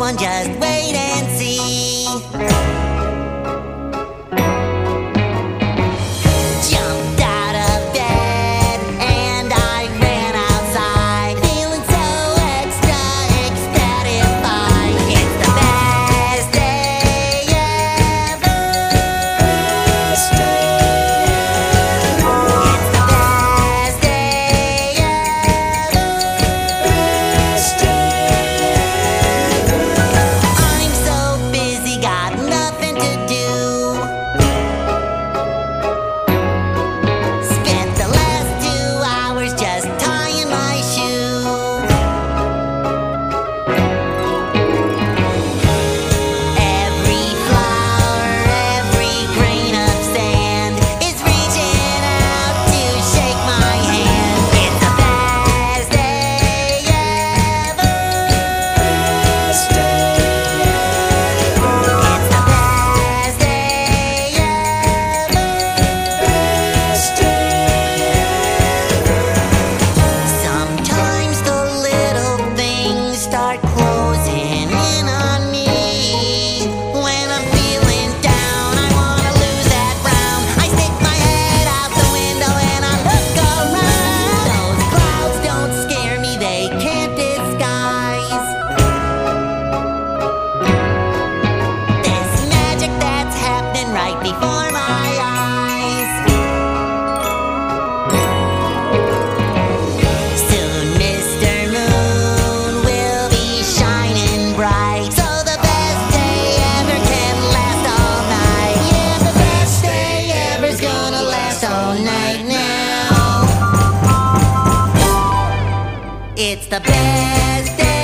on, just wait and see. Jumped out of bed and I ran outside, feeling so extra ecstatified. It's the best day ever. It's the best day ever. I'm so busy, got nothing to do. Spent the last 2 hours just tying my shoe. Every flower, every grain of sand is reaching out to shake my hand. It's the best day ever. It's the best day ever. Sometimes the little things start closing in on me. When I'm feeling down, I wanna lose that frown. I stick my head out the window and I look around. Those clouds don't scare me, they can't disguise this magic that's happening right before my eyes. Soon Mr. Moon will be shining bright, so the best day ever can last all night. Yeah, the best day ever's gonna last all night now. It's the best day